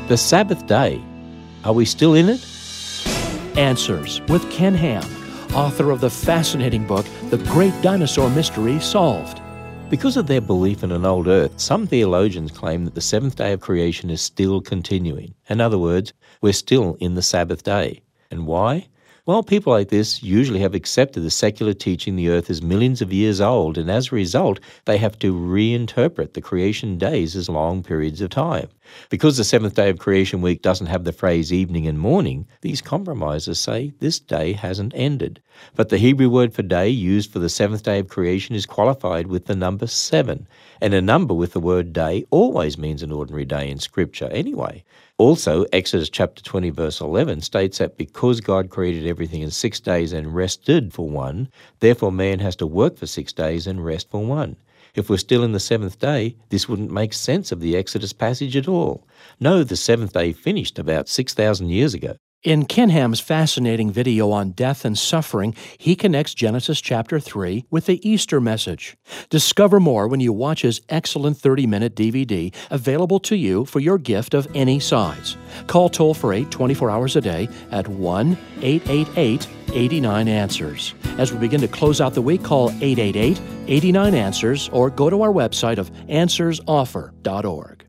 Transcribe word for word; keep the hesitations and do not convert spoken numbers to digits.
The Sabbath day, are we still in it? Answers with Ken Ham, author of the fascinating book, The Great Dinosaur Mystery Solved. Because of their belief in an old earth, some theologians claim that the seventh day of creation is still continuing. In other words, we're still in the Sabbath day. And why? Well, people like this usually have accepted the secular teaching the earth is millions of years old, and as a result, they have to reinterpret the creation days as long periods of time. Because the seventh day of creation week doesn't have the phrase evening and morning, these compromisers say this day hasn't ended. But the Hebrew word for day used for the seventh day of creation is qualified with the number seven, and a number with the word day always means an ordinary day in Scripture anyway. Also, Exodus chapter twenty verse eleven states that because God created everything in six days and rested for one, therefore man has to work for six days and rest for one. If we're still in the seventh day, this wouldn't make sense of the Exodus passage at all. No, the seventh day finished about six thousand years ago. In Ken Ham's fascinating video on death and suffering, he connects Genesis chapter three with the Easter message. Discover more when you watch his excellent thirty-minute D V D available to you for your gift of any size. Call toll-free twenty-four hours a day at one eight eight eight, eight nine, answers. As we begin to close out the week, call eight eight eight, eight nine, answers or go to our website of answers offer dot org.